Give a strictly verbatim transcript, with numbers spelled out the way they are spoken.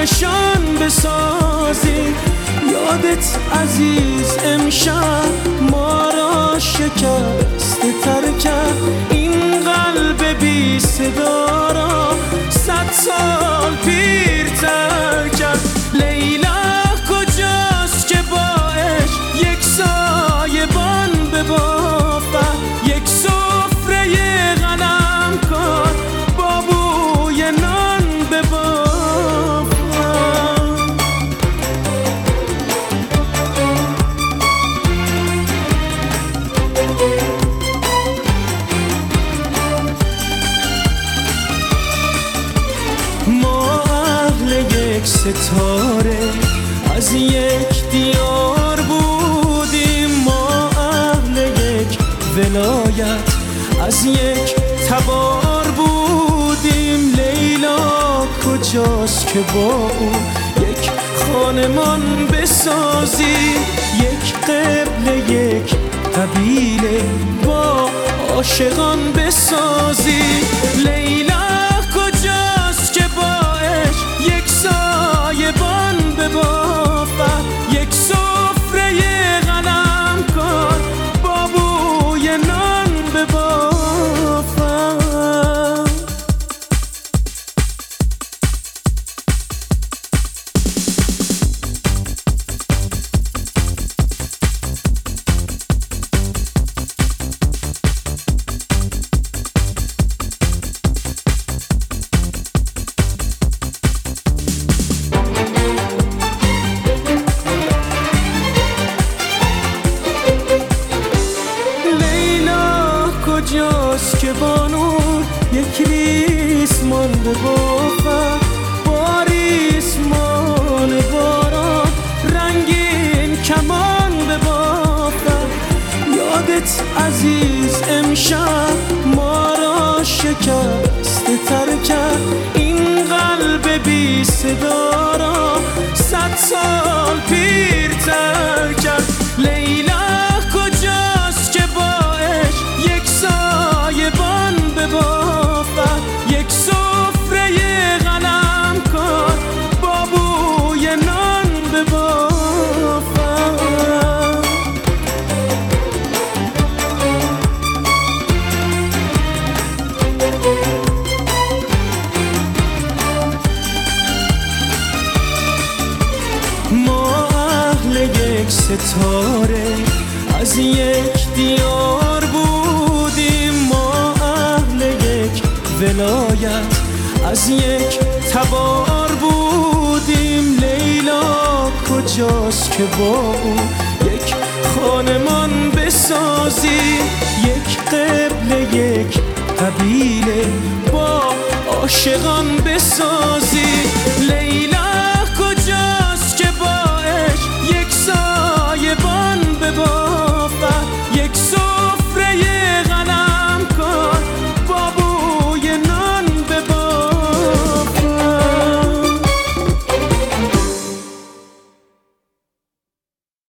نشان بسازی. یادت عزیز امشب ما را شکسته تر کرد، این قلب بی صدا را صد سال پیرتر کرد. لیلا کجاست که با عشق یک سایبان ببافد، یک سفره غنم کن با بوی نان ببافد. ما اهل یک ستاره از یک دیار بودیم، ما اهل یک ولایت از یک تبار بودیم. لیلا کجاست که با او یک خانمان بسازی، یک قبل یک قبیله با عاشقان بسازی. لیلا کجاست که با عشق یک سایبان ببافد، یک سفره غنم کن با بوی نان ببافد. کجاست که بانون یک ریسمان ببافد، با ریسمان باران رنگین کمان ببافد. یادت عزیز امشب ما را شکسته تر کرد، این قلب بی صدا را صد سال پیرتر کرد. لیلا کجاست که با عشق یک سایبان ببافد، یک سفره غنم کن با بوی نان ببافد. ما اهل یک ستاره از یک دیار بودیم، ما اهل یک ولایت از یک تبار بودیم. لیلا کجاست که با او یک خانمان بسازی، یک قبل یک قبیله با عاشقان بسازی.